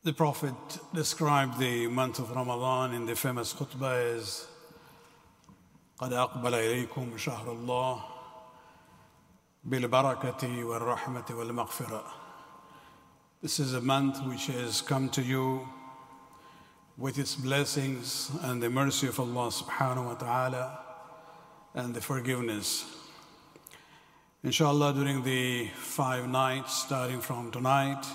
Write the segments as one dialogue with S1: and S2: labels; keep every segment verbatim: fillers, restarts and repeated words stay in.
S1: The Prophet described the month of Ramadan in the famous khutbah as قَدْ أَقْبَلَ إِلَيْكُمْ شَهْرُ اللَّهِ بِالْبَرَكَةِ وَالرَّحْمَةِ وَالْمَغْفِرَةِ. This is a month which has come to you with its blessings and the mercy of Allah subhanahu wa ta'ala and the forgiveness. Inshallah, during the five nights starting from tonight,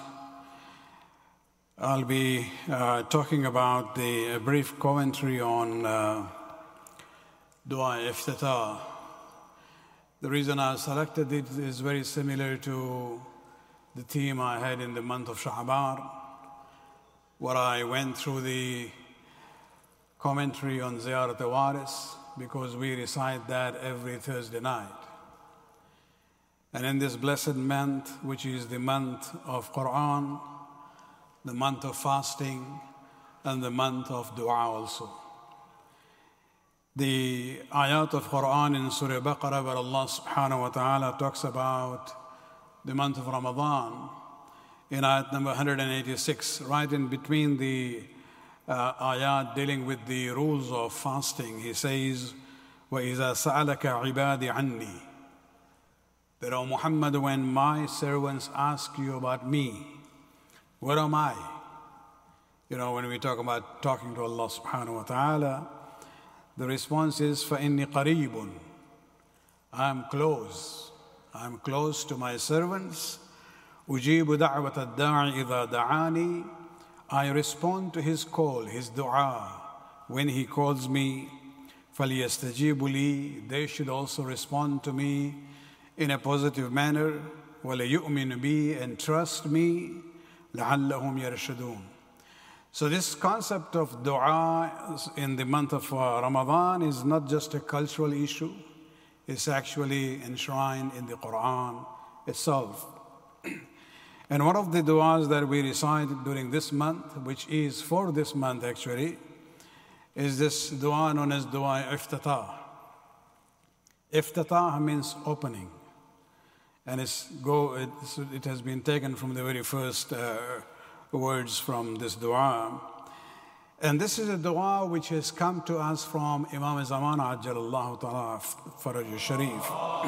S1: I'll be uh, talking about the a brief commentary on uh, Dua Iftitah. The reason I selected it is very similar to the theme I had in the month of Sha'ban, where I went through the commentary on Ziyarat al-Waris, because we recite that every Thursday night. And in this blessed month, which is the month of Quran, the month of fasting, and the month of dua also. The ayat of Quran in Surah Baqarah, where Allah subhanahu wa ta'ala talks about the month of Ramadan, in ayat number one hundred eighty-six, right in between the uh, ayat dealing with the rules of fasting, he says, وَإِذَا سَأَلَكَ عِبَادِ عَنِّي. That, O Muhammad, when my servants ask you about me, where am I? You know, when we talk about talking to Allah subhanahu wa ta'ala, the response is, فَإِنِّي قَرِيبٌ. I am close. I am close to my servants. أُجِيبُ دَعْوَةَ الدَّاعِ إِذَا دَعَانِي. I respond to his call, his dua, when he calls me. فَلْيَسْتَجِيبُ لِي. They should also respond to me in a positive manner. وَلَيُؤْمِنُ بِي. And trust me. لَعَلَّهُمْ يَرْشُدُونَ. So this concept of dua in the month of uh, Ramadan is not just a cultural issue. It's actually enshrined in the Quran itself. And one of the du'as that we recite during this month, which is for this month actually, is this dua known as Dua Iftitah. Iftitah means opening. And it's go, it's, it has been taken from the very first uh, words from this dua. And this is a dua which has come to us from Imam Zaman Ajjalallahu Ta'ala Faraj al-Sharif.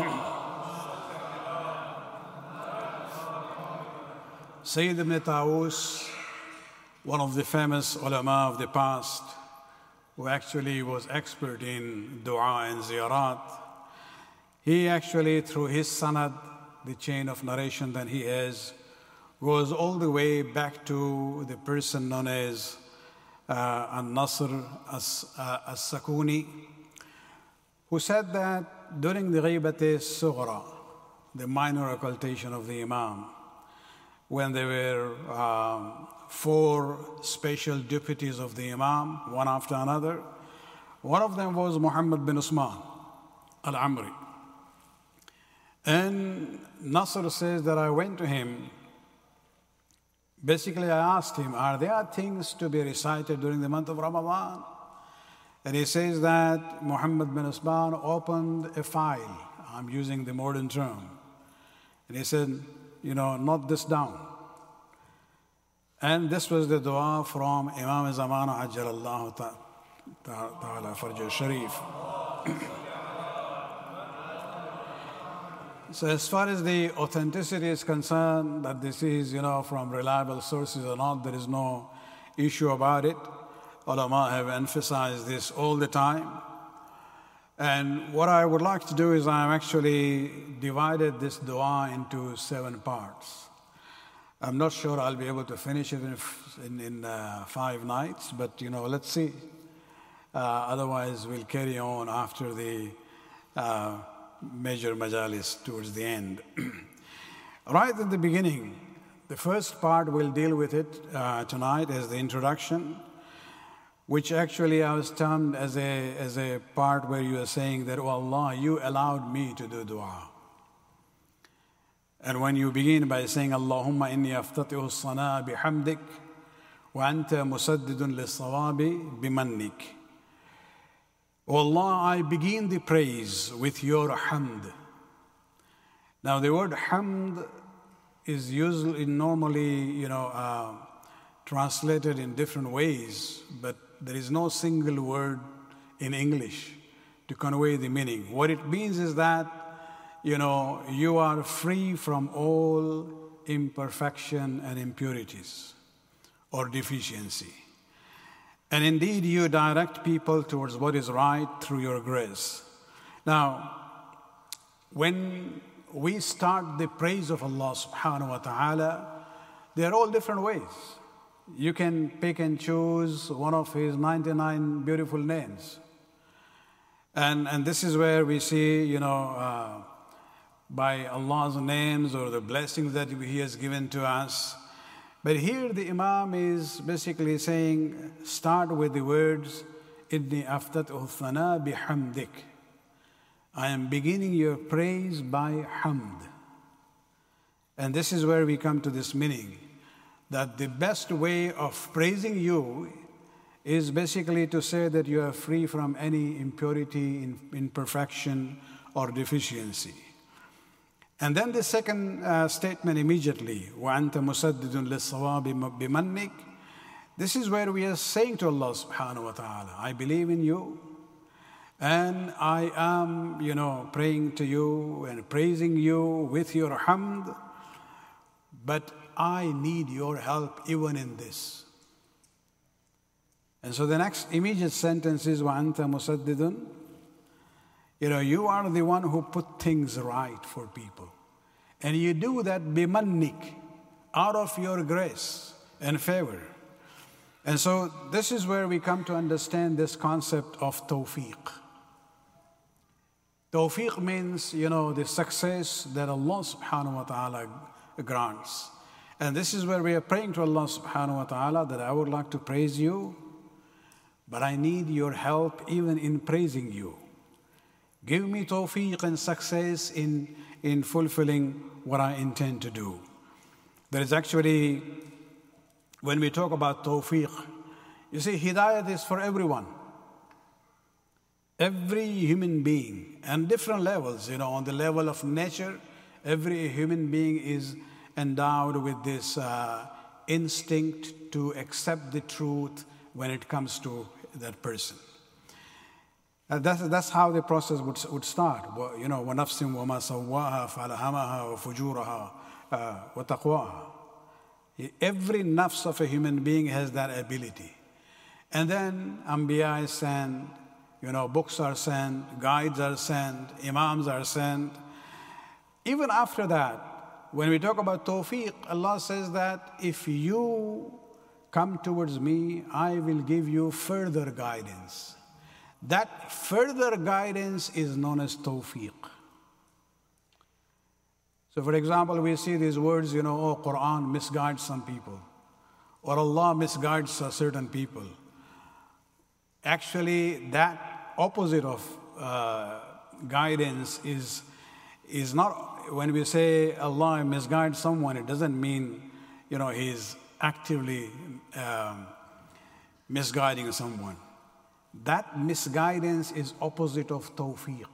S1: Sayyid ibn Tawus, one of the famous ulama of the past, who actually was expert in dua and ziyarat, he actually, through his sanad, the chain of narration that he has, goes all the way back to the person known as uh, An-Nasr As-Sakuni, who said that during the Ghibat Sughra, the minor occultation of the Imam, when there were um, four special deputies of the Imam, one after another, one of them was Muhammad bin Usman al-Amri. And Nasr says that I went to him. Basically, I asked him, are there things to be recited during the month of Ramadan? And he says that Muhammad bin Usman opened a file. I'm using the modern term. And he said, you know, note this down. And this was the dua from Imam Zaman Ajjalallahu Ta'ala Faraj al-Sharif. So as far as the authenticity is concerned, that this is, you know, from reliable sources or not, there is no issue about it. Ulama have emphasized this all the time. And what I would like to do is I have actually divided this dua into seven parts. I'm not sure I'll be able to finish it in, in, in uh, five nights, but, you know, let's see. Uh, otherwise, we'll carry on after the uh, major majalis towards the end. Right at the beginning, the first part we'll deal with it uh, tonight as the introduction, which actually I was termed as a, as a part where you are saying that, oh Allah, you allowed me to do dua. And when you begin by saying, Allahumma inni aftatihu as-sana bihamdik wa anta musaddidun lis-sawabi bimannik. O Allah, I begin the praise with your hamd. Now the word hamd is usually normally, you know, uh, translated in different ways, but there is no single word in English to convey the meaning. What it means is that, you know, you are free from all imperfection and impurities or deficiency. And indeed, you direct people towards what is right through your grace. Now, when we start the praise of Allah subhanahu wa ta'ala, they are all different ways. You can pick and choose one of His ninety-nine beautiful names. And, and this is where we see, you know, uh, by Allah's names or the blessings that He has given to us. But here the Imam is basically saying, start with the words, إِنِّي أَفْتَتْهُ الثَّنَا بِحَمْدِكَ. I am beginning your praise by hamd. And this is where we come to this meaning, that the best way of praising you is basically to say that you are free from any impurity, imperfection, or deficiency. And then the second uh, statement immediately, وَأَنْتَ مُسَدِّدٌ لِلصَّوَابِ بِمَنِّكَ. This is where we are saying to Allah subhanahu wa ta'ala, I believe in you, and I am, you know, praying to you and praising you with your hamd, but I need your help even in this. And so the next immediate sentence is, وَأَنْتَ مُسَدِّدٌ. You know, you are the one who put things right for people. And you do that bimannik, out of your grace and favor. And so this is where we come to understand this concept of tawfiq. Tawfiq means, you know, the success that Allah subhanahu wa ta'ala grants. And this is where we are praying to Allah subhanahu wa ta'ala that I would like to praise you, but I need your help even in praising you. Give me tawfiq and success in, in fulfilling what I intend to do. There is actually, when we talk about tawfiq, you see, hidayat is for everyone. Every human being, and different levels, you know, on the level of nature, every human being is endowed with this uh, instinct to accept the truth when it comes to that person. Uh, that's, that's how the process would, would start. You know, وَنَفْسٍ وَمَا سَوَّاهَا فَأَلْهَمَهَا وَفُجُورَهَا وَتَقْوَاهَا. Every nafs of a human being has that ability. And then Anbiya is sent, you know, books are sent, guides are sent, imams are sent. Even after that, when we talk about tawfiq, Allah says that if you come towards me, I will give you further guidance. That further guidance is known as tawfiq. So for example, we see these words, you know, oh, Quran misguides some people, or Allah misguides certain people. Actually, that opposite of uh, guidance is, is not, when we say Allah misguides someone, it doesn't mean, you know, He's actively um, misguiding someone. That misguidance is opposite of tawfiq.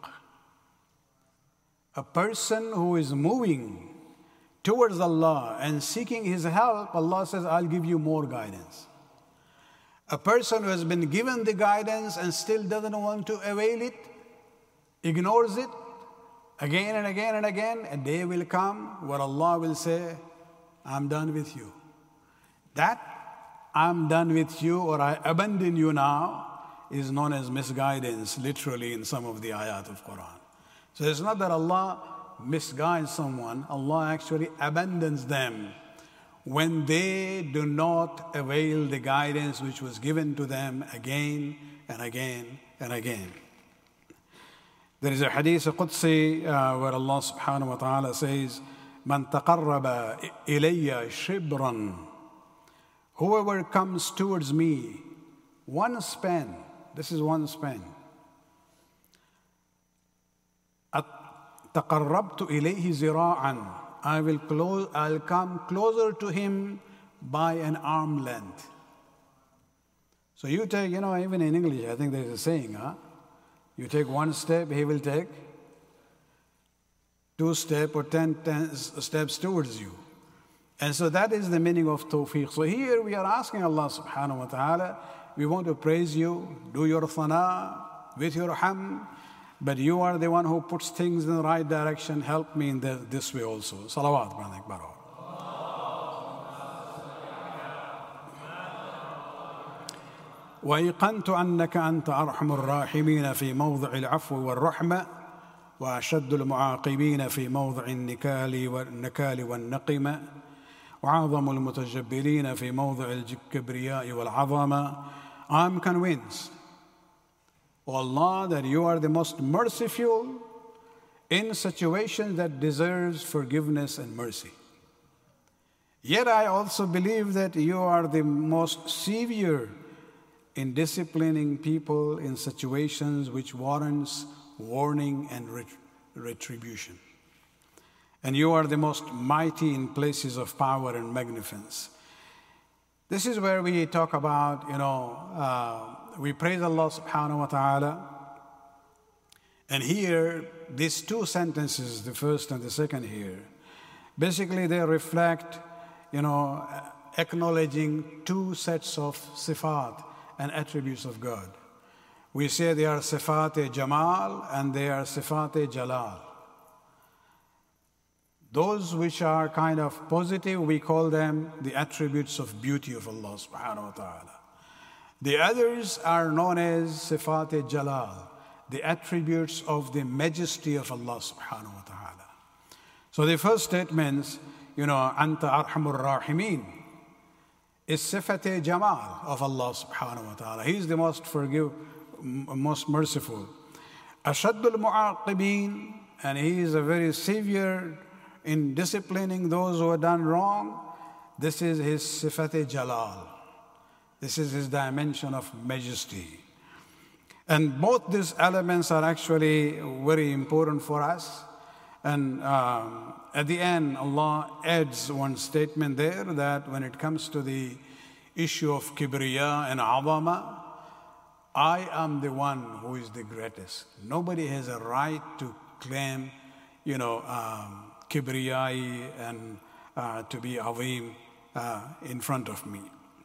S1: A person who is moving towards Allah and seeking His help, Allah says, I'll give you more guidance. A person who has been given the guidance and still doesn't want to avail it, ignores it, again and again and again, a day will come where Allah will say, I'm done with you. That I'm done with you or I abandon you now is known as misguidance, literally in some of the ayat of Quran. So it's not that Allah misguides someone, Allah actually abandons them when they do not avail the guidance which was given to them again and again and again. There is a hadith Qudsi uh, where Allah subhanahu wa ta'ala says, Man taqarraba ilayya shibran. Whoever comes towards me, one span, this is one span. تقربت إليه زراعا. I will close, I'll come closer to him by an arm length. So you take, you know, even in English, I think there's a saying, huh? You take one step, he will take two steps or ten, ten steps towards you. And so that is the meaning of tawfiq. So here we are asking Allah subhanahu wa ta'ala, we want to praise you, do your thana, with your ham, but you are the one who puts things in the right direction. Help me in the, this way also. Salawat, brother Akbar. وأيقنت أنك أنت أرحم الراحمين في موضع العفو والرحمة وأشد المعاقبين في موضع النكال والنكال والنقمة وأعظم المتجبرين في موضع الكبرياء والعظمة. I'm convinced, O Allah, that you are the most merciful in situations that deserves forgiveness and mercy. Yet I also believe that you are the most severe in disciplining people in situations which warrants warning and ret- retribution. And you are the most mighty in places of power and magnificence. This is where we talk about, you know, uh, we praise Allah subhanahu wa ta'ala. And here, these two sentences, the first and the second here, basically they reflect, you know, acknowledging two sets of sifat and attributes of God. We say they are sifat jamal and they are sifat jalal. Those which are kind of positive, we call them the attributes of beauty of Allah subhanahu wa ta'ala. The others are known as sifat jalal, the attributes of the majesty of Allah subhanahu wa ta'ala. So the first statements, you know, anta arhamur rahimin, is sifat jamal of Allah subhanahu wa ta'ala. He is the most forgive, most merciful. Ashaddul mu'aqibin, and He is a very severe in disciplining those who have done wrong. This is His sifat jalal. This is His dimension of majesty. And both these elements are actually very important for us. And um, at the end, Allah adds one statement there that when it comes to the issue of kibriya and azama, I am the one who is the greatest. Nobody has a right to claim, you know, um, kibriyai and uh, to be azim uh, in front of me.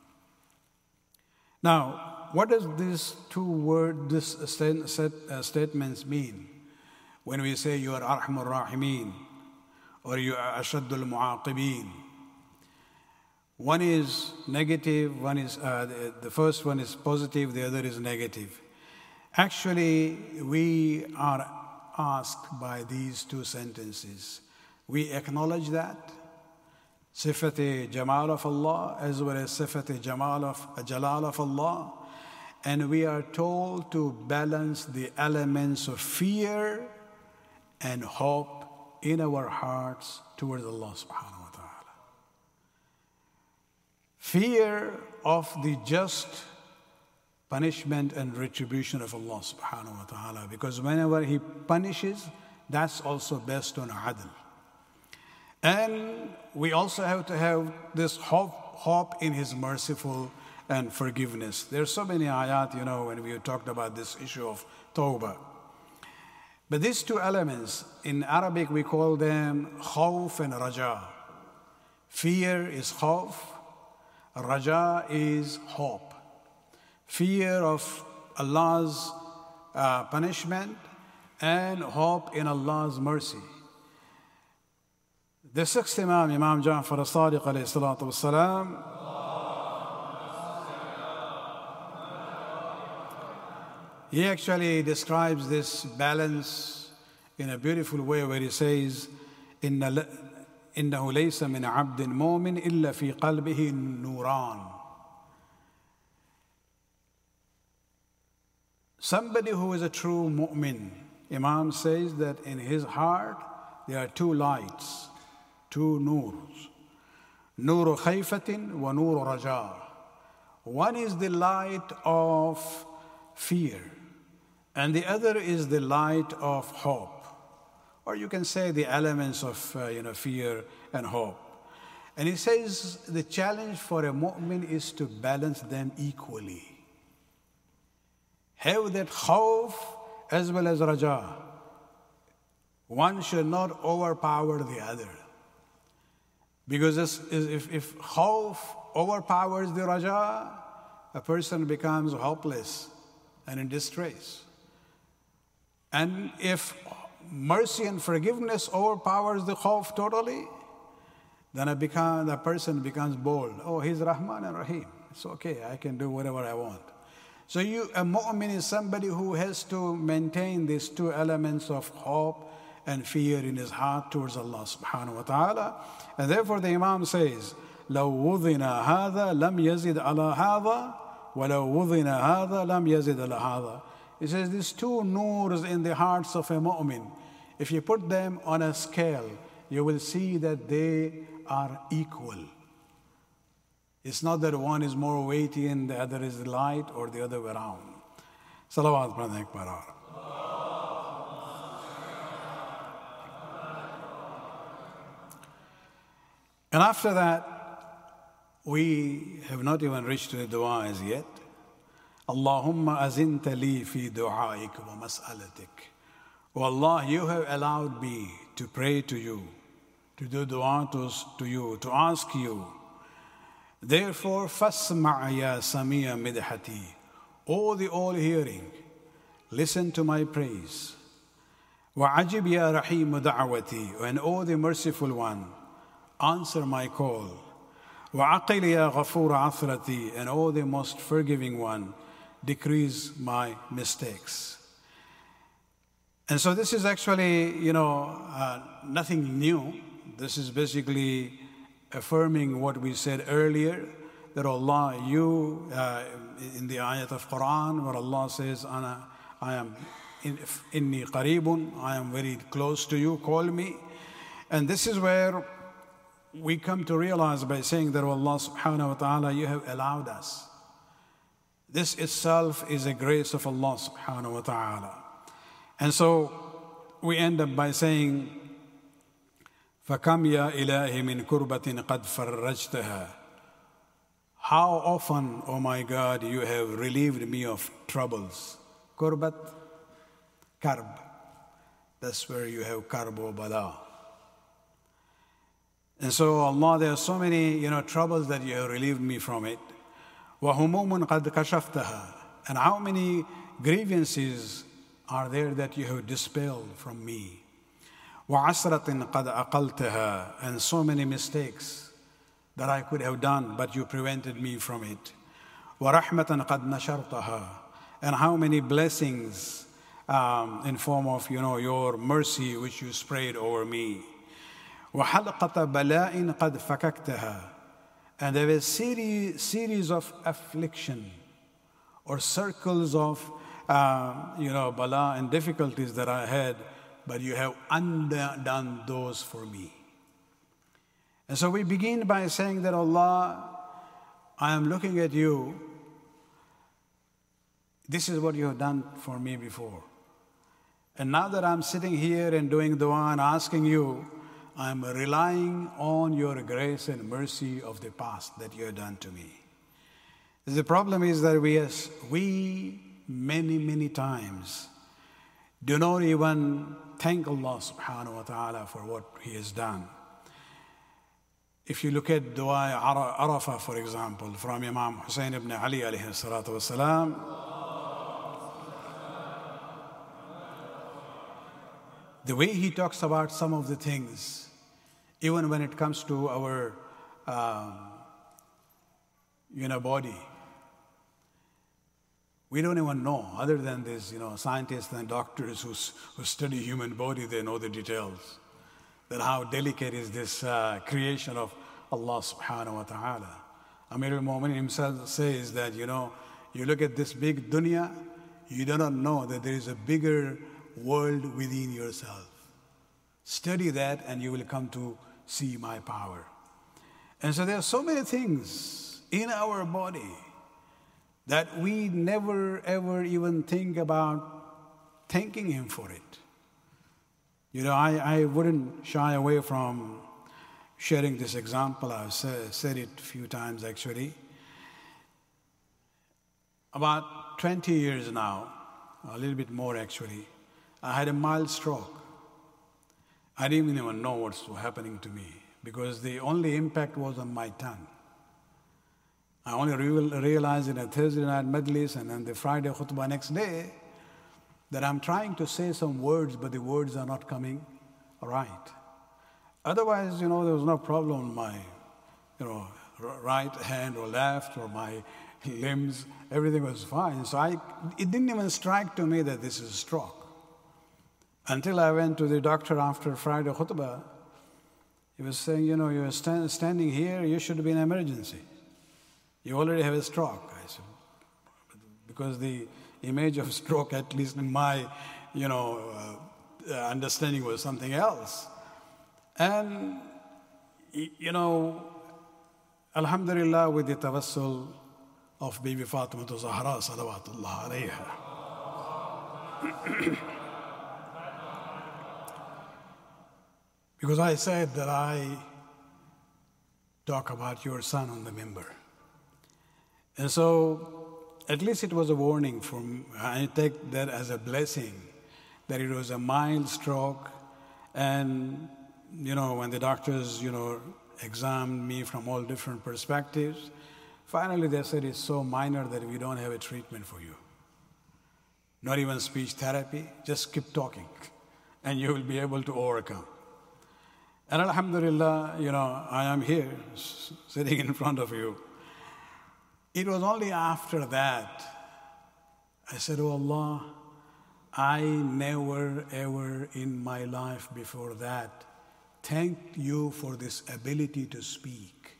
S1: Now, what does these two words, this stat, set, uh, statements mean? When we say you are arhamur rahimin or you are ashaddul mu'aqibin, one is negative, one is uh, the, the first one is positive, the other is negative. Actually, we are asked by these two sentences. We acknowledge that sifat jamal of Allah as well as sifat jamal of jalal of Allah, and we are told to balance the elements of fear and hope in our hearts towards Allah subhanahu wa ta'ala. Fear of the just punishment and retribution of Allah subhanahu wa ta'ala, because whenever He punishes, that's also based on adl. And we also have to have this hope, hope in His merciful and forgiveness. There are so many ayat, you know, when we talked about this issue of tawbah. But these two elements, in Arabic we call them khawf and raja. Fear is khawf, raja is hope. Fear of Allah's uh, punishment and hope in Allah's mercy. The sixth Imam, Imam Ja'far as-Sadiq alayhi salatu was-salam, he actually describes this balance in a beautiful way where he says, إِنَّ إِنَّهُ لَيْسَ مِنْ عَبْدٍ مُؤْمِنٍ إِلَّا فِي قَلْبِهِ نُورًا. Somebody who is a true mu'min, Imam says that in his heart there are two lights, two nurs. Nuru khayfatin wa nuru raja. One is the light of fear, and the other is the light of hope. Or you can say the elements of uh, you know, fear and hope. And he says the challenge for a mu'min is to balance them equally. Have that khawf as well as raja. One should not overpower the other. Because this is- if, if khawf overpowers the raja, a person becomes hopeless and in distress. And if mercy and forgiveness overpowers the khawf totally, then I become, the person becomes bold. Oh, he's Rahman and Rahim. It's okay, I can do whatever I want. So you, a mu'min is somebody who has to maintain these two elements of hope and fear in his heart towards Allah subhanahu wa ta'ala. And therefore the Imam says, لو وضن هذا لم يزد على هذا ولو وضن هذا لم يزد على هذا. He says these two noors in the hearts of a mu'min, if you put them on a scale, you will see that they are equal. It's not that one is more weighty and the other is light or the other way around. Salawat, brother Akbar. And after that, we have not even reached to the dua as yet. Allahumma azinta li fi du'aik wa mas'alatik. Oh Allah, you have allowed me to pray to you, to do dua to, to you, to ask you. Therefore, fasma' ya sami'a midhati. O the all-hearing, listen to my praise. Wa ajib ya rahim da'wati. And O the merciful one, answer my call. Wa aqil ya ghafur athrati. And O the most forgiving one, decrease my mistakes. And so this is actually, you know, uh, nothing new. This is basically affirming what we said earlier, that Allah, you, uh, in the ayat of Quran, where Allah says, Ana, I am inni qareebun, I am very close to you, call me. And this is where we come to realize by saying that, Allah subhanahu wa ta'ala, you have allowed us. This itself is a grace of Allah subhanahu wa ta'ala. And so we end up by saying, فَكَمْ يَا إِلَهِ مِنْ كُرْبَةٍ قَدْ فَرَّجْتَهَا. How often, oh my God, you have relieved me of troubles. Kurbat, karb. That's where you have karb or bala. And so, Allah, there are so many, you know, troubles that you have relieved me from it. وَهُمُومٌ قَدْ كَشَفْتَهَا. And how many grievances are there that you have dispelled from me? وَعَسْرَةٍ قَدْ أَقَلْتَهَا. And so many mistakes that I could have done, but you prevented me from it. وَرَحْمَةً قَدْ نَشَرْتَهَا. And how many blessings um, in form of, you know, your mercy which you sprayed over me. وَحَلْقَةَ بَلَاءٍ قَدْ فَكَكْتَهَا. And there were series, series of affliction or circles of, uh, you know, bala and difficulties that I had, but you have undone those for me. And so we begin by saying that, Allah, I am looking at you. This is what you have done for me before. And now that I'm sitting here and doing dua and asking you, I'm relying on your grace and mercy of the past that you have done to me. The problem is that we, as we many, many times do not even thank Allah subhanahu wa ta'ala for what He has done. If you look at Dua Arafah, for example, from Imam Hussein ibn Ali alayhi salatu wasalam, the way he talks about some of the things, even when it comes to our um, you know, body, we don't even know, other than these, you know, scientists and doctors who, who study human body, they know the details, that how delicate is this uh, creation of Allah subhanahu wa ta'ala. Amir al-Mu'minin himself says that, you know, you look at this big dunya, you do not know that there is a bigger world within yourself. Study that and you will come to see my power. And so there are so many things in our body that we never ever even think about thanking Him for it. You know, I, I wouldn't shy away from sharing this example. I've said, said it a few times actually. About twenty years now, a little bit more actually, I had a mild stroke. I didn't even know what's happening to me. because the only impact was on my tongue. I only real, realized in a Thursday night majlis and then the Friday khutbah next day that I'm trying to say some words, but the words are not coming right. Otherwise, you know, there was no problem on my, you know, right hand or left or my limbs. Everything was fine. So I, it didn't even strike to me that this is a stroke. Until I went to the doctor after Friday khutbah, he was saying, you know, you're stand, standing here, you should be in emergency. You already have a stroke. I said, because the image of stroke, at least in my, you know, uh, understanding, was something else. And, you know, alhamdulillah, with the tawassul of Bibi Fatima Zahra, salawatullah alayha. Because I said that I talk about your son on the minbar. And so, at least it was a warning from, I take that as a blessing, that it was a mild stroke. And, you know, when the doctors, you know, examined me from all different perspectives, finally they said it's so minor that we don't have a treatment for you. Not even speech therapy, just keep talking and you will be able to overcome. And alhamdulillah, you know, I am here sitting in front of you. It was only after that I said, oh Allah, I never ever in my life before that thanked you for this ability to speak.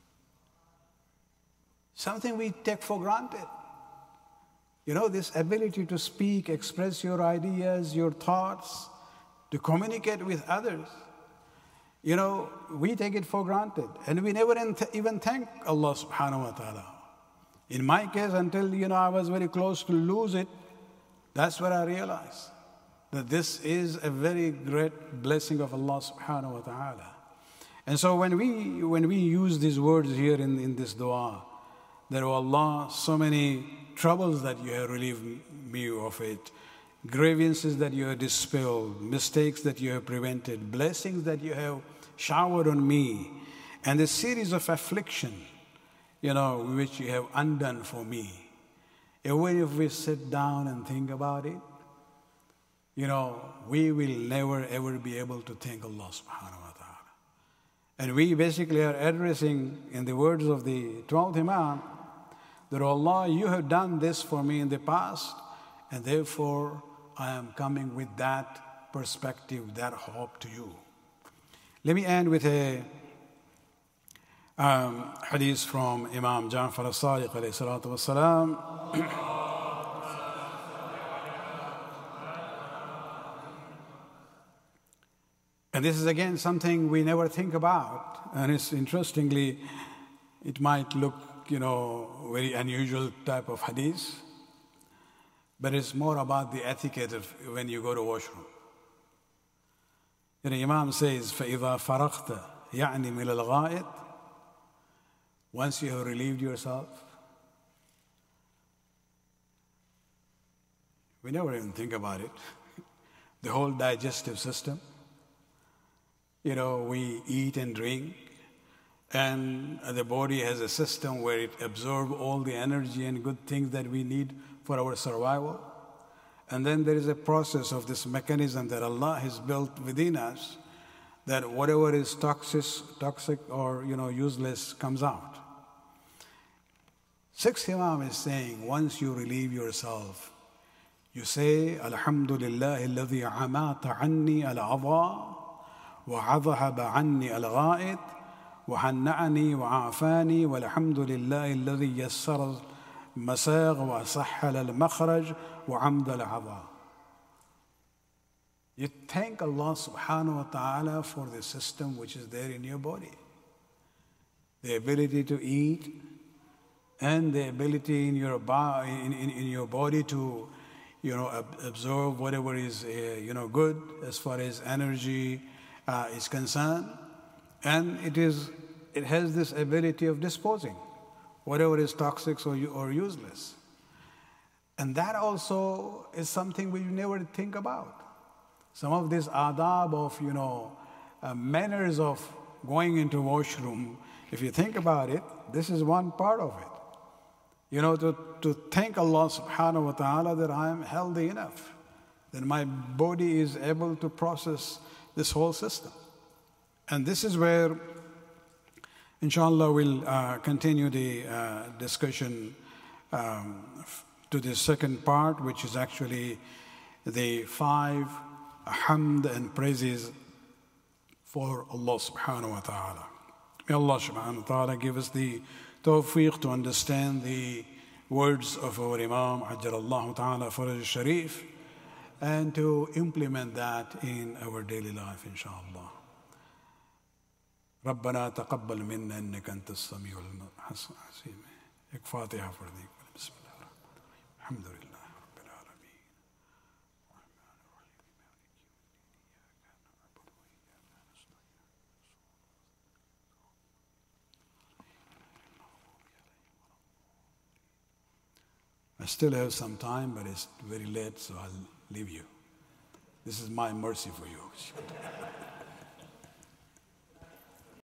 S1: Something we take for granted. You know, this ability to speak, express your ideas, your thoughts, to communicate with others. You know, we take it for granted. And we never even thank Allah subhanahu wa ta'ala. In my case, until, you know, I was very close to lose it, that's where I realized that this is a very great blessing of Allah subhanahu wa ta'ala. And so when we when we use these words here in, in this dua, that, oh Allah, so many troubles that you have relieved me of it, grievances that you have dispelled, mistakes that you have prevented, blessings that you have showered on me, and the series of affliction, you know, which you have undone for me. Even if we sit down and think about it, you know, we will never ever be able to thank Allah subhanahu wa ta'ala. And we basically are addressing, in the words of the twelfth Imam, that, oh Allah, you have done this for me in the past, and therefore I am coming with that perspective, that hope to you. Let me end with a um, hadith from Imam Ja'far al-Sadiq alayhi salatu wassalam. And this is again something we never think about. And it's interestingly, it might look, you know, very unusual type of hadith, but it's more about the etiquette of when you go to washroom. And the Imam says, فَإِذَا فَرَغْتَ يَعْنِي مِنَ الْغَائِطِ. Once you have relieved yourself, we never even think about it. The whole digestive system. You know, we eat and drink, and the body has a system where it absorbs all the energy and good things that we need for our survival. And then there is a process of this mechanism that Allah has built within us, that whatever is toxic, toxic or, you know, useless comes out. Sixth Imam is saying, once you relieve yourself, you say, Alhamdulillah alladhi amata anni al-adha wa adhhaba anni al-gha'it wa hanna'ani wa afani wa alhamdulillah alladhi yassara al-masagh wa sahhala al-makhraj wa amda al-adha. You thank Allah subhanahu wa ta'ala for the system which is there in your body. The ability to eat and the ability in your, bo- in, in, in your body to, you know, ab- absorb whatever is, uh, you know, good as far as energy uh, is concerned. And it is, it has this ability of disposing whatever is toxic or, or useless. And that also is something we never think about. Some of these adab of, you know, uh, manners of going into washroom, if you think about it, this is one part of it. You know, to, to thank Allah subhanahu wa ta'ala that I am healthy enough, that my body is able to process this whole system. And this is where, inshallah, we'll uh, continue the uh, discussion um, to the second part, which is actually the five hamd and praises for Allah subhanahu wa ta'ala. May Allah subhanahu wa ta'ala give us the tawfiq to understand the words of our Imam, Ajjalallahu ta'ala Faraj Sharif, and to implement that in our daily life, inshallah. ربنا تقبل منا إنك أنت السميع الحسيم. एक फातिहा पढ़ दी. بسم الله الرحمن الرحيم. الحمد لله رب العالمين. الرحمن الرحيم مالك يوم الدين إياك نعبد وإياك نستعين. I still have some time, but it's very late, so I'll leave you. This is my mercy for you.